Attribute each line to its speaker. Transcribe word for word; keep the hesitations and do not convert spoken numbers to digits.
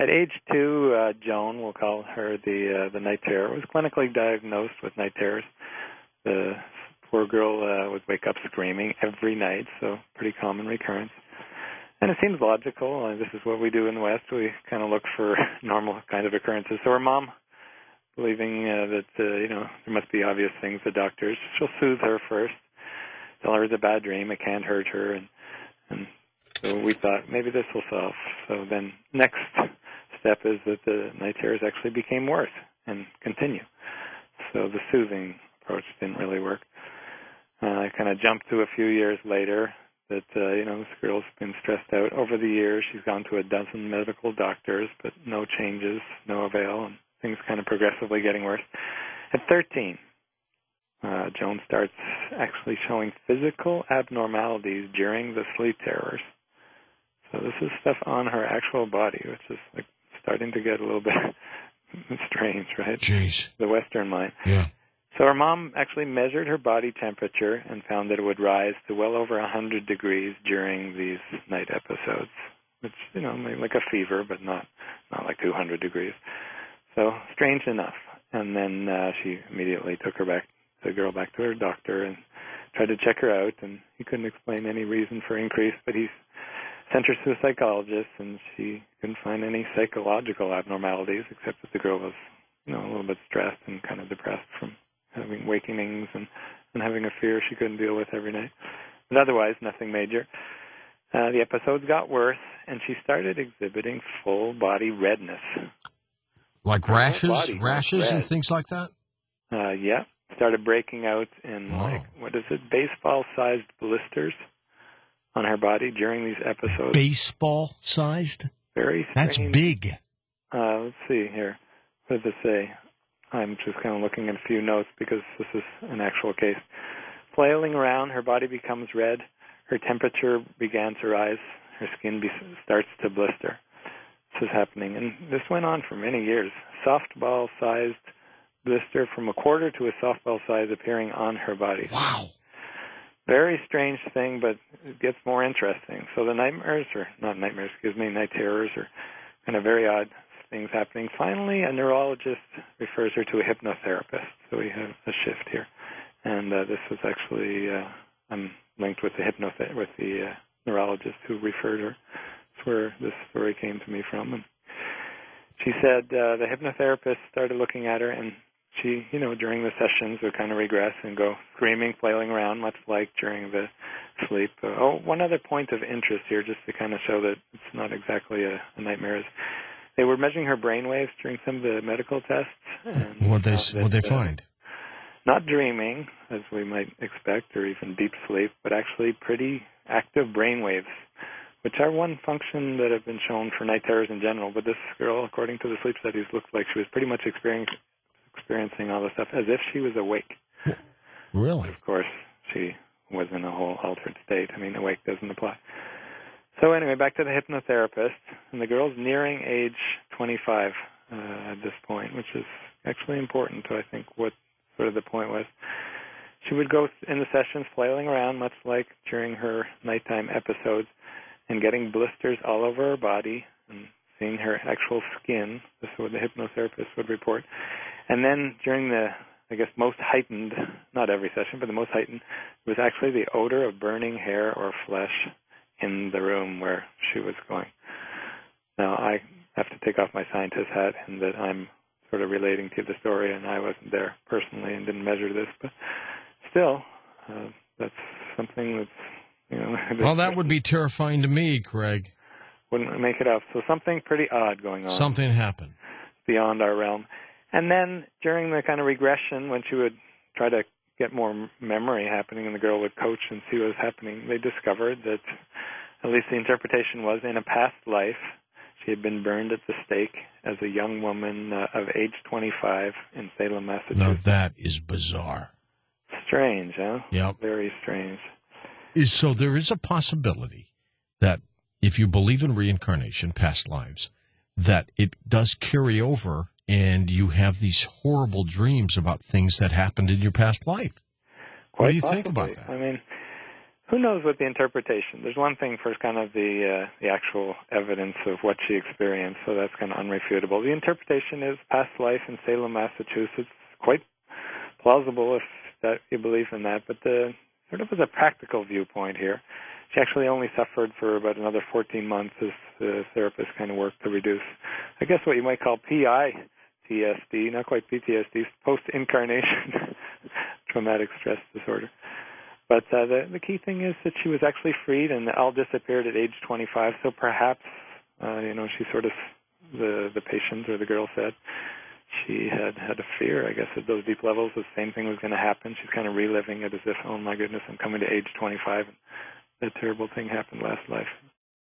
Speaker 1: At age two, uh, Joan, we'll call her the uh, the night terror, was clinically diagnosed with night terrors. The poor girl uh, would wake up screaming every night, so pretty common recurrence. And it seems logical. Uh, this is what we do in the West. We kind of look for normal kind of occurrences. So her mom, believing uh, that, uh, you know, there must be obvious things, the doctors, she'll soothe her first, tell her it's a bad dream, it can't hurt her. And, and so we thought maybe this will solve. So then next step is that the night terrors actually became worse and continue. So the soothing approach didn't really work. Uh, I kind of jumped to a few years later that, uh, you know, this girl's been stressed out. Over the years, she's gone to a dozen medical doctors, but no changes, no avail, and things kind of progressively getting worse. At thirteen, uh, Joan starts actually showing physical abnormalities during the sleep terrors. So this is stuff on her actual body, which is like starting to get a little bit strange, right?
Speaker 2: Jeez.
Speaker 1: The Western mind.
Speaker 2: Yeah.
Speaker 1: So her mom actually measured her body temperature and found that it would rise to well over one hundred degrees during these night episodes, which, you know, like a fever, but not, not like two hundred degrees. So strange enough. And then uh, she immediately took her back, the girl back to her doctor and tried to check her out, and he couldn't explain any reason for increase, but he sent her to a psychologist, and she couldn't find any psychological abnormalities except that the girl was, you know, a little bit stressed and kind of depressed from having wakenings and, and having a fear she couldn't deal with every night. But otherwise, nothing major. Uh, the episodes got worse, and she started exhibiting full-body redness.
Speaker 2: Like
Speaker 1: Her
Speaker 2: rashes, rashes and things like that?
Speaker 1: Uh, yeah. Started breaking out in,
Speaker 2: Wow.
Speaker 1: like, what is it, baseball-sized blisters on her body during these episodes.
Speaker 2: Baseball-sized?
Speaker 1: Very strange.
Speaker 2: That's big.
Speaker 1: Uh, let's see here. What does it say? I'm just kind of looking at a few notes because this is an actual case. Flailing around, her body becomes red. Her temperature began to rise. Her skin be- starts to blister. This is happening. And this went on for many years. Softball-sized blister from a quarter to a softball size appearing on her body.
Speaker 2: Wow.
Speaker 1: Very strange thing, but it gets more interesting. So the nightmares, or not nightmares, excuse me, night terrors are kind of very odd things happening. Finally, a neurologist refers her to a hypnotherapist. So we have a shift here. And uh, this was actually, uh, I'm linked with the hypnoth- with the uh, neurologist who referred her. That's where this story came to me from. And she said uh, the hypnotherapist started looking at her, and she, you know, during the sessions would kind of regress and go screaming, flailing around, much like during the sleep. Uh, oh, one other point of interest here, just to kind of show that it's not exactly a, a nightmare, is they were measuring her brain waves during some of the medical tests. And
Speaker 2: What'd they,
Speaker 1: that,
Speaker 2: what'd they
Speaker 1: uh,
Speaker 2: find?
Speaker 1: Not dreaming, as we might expect, or even deep sleep, but actually pretty active brain waves, which are one function that have been shown for night terrors in general. But this girl, according to the sleep studies, looked like she was pretty much experiencing experiencing all this stuff as if she was awake.
Speaker 2: Really?
Speaker 1: Of course, she was in a whole altered state. I mean, awake doesn't apply. So anyway, back to the hypnotherapist. And the girl's nearing age twenty-five uh, at this point, which is actually important to, I think, what sort of the point was. She would go in the sessions flailing around, much like during her nighttime episodes, and getting blisters all over her body and seeing her actual skin. This is what the hypnotherapist would report. And then during the, I guess, most heightened, not every session, but the most heightened, it was actually the odor of burning hair or flesh in the room where she was going. Now, I have to take off my scientist hat in that I'm sort of relating to the story, and I wasn't there personally and didn't measure this, but still, uh, that's something that's, you know...
Speaker 2: Well, that would be terrifying to me, Craig.
Speaker 1: Wouldn't make it up. So something pretty odd going on.
Speaker 2: Something happened.
Speaker 1: Beyond our realm. And then during the kind of regression, when she would try to get more memory happening and the girl would coach and see what was happening, they discovered that, at least the interpretation was, in a past life, she had been burned at the stake as a young woman uh, of age twenty-five in Salem, Massachusetts.
Speaker 2: Now that is bizarre.
Speaker 1: Strange, huh?
Speaker 2: Yep.
Speaker 1: Very strange.
Speaker 2: Is, so there is a possibility that if you believe in reincarnation, past lives, that it does carry over and you have these horrible dreams about things that happened in your past life.
Speaker 1: Quite
Speaker 2: what do you
Speaker 1: possibly.
Speaker 2: think about that?
Speaker 1: I mean, who knows what the interpretation? There's one thing for kind of the uh, the actual evidence of what she experienced, so that's kind of unrefutable. The interpretation is past life in Salem, Massachusetts. Quite plausible if that you believe in that, but the sort of as a practical viewpoint here, she actually only suffered for about another fourteen months as the therapist kind of worked to reduce, I guess, what you might call P I T S D, not quite P T S D, post-incarnation traumatic stress disorder. But uh, the, the key thing is that she was actually freed and all disappeared at age twenty-five, so perhaps, uh, you know, she sort of, the, the patient or the girl said, she had had a fear, I guess, at those deep levels. The same thing was going to happen. She's kind of reliving it as if, oh, my goodness, I'm coming to age twenty-five, and that terrible thing happened last life.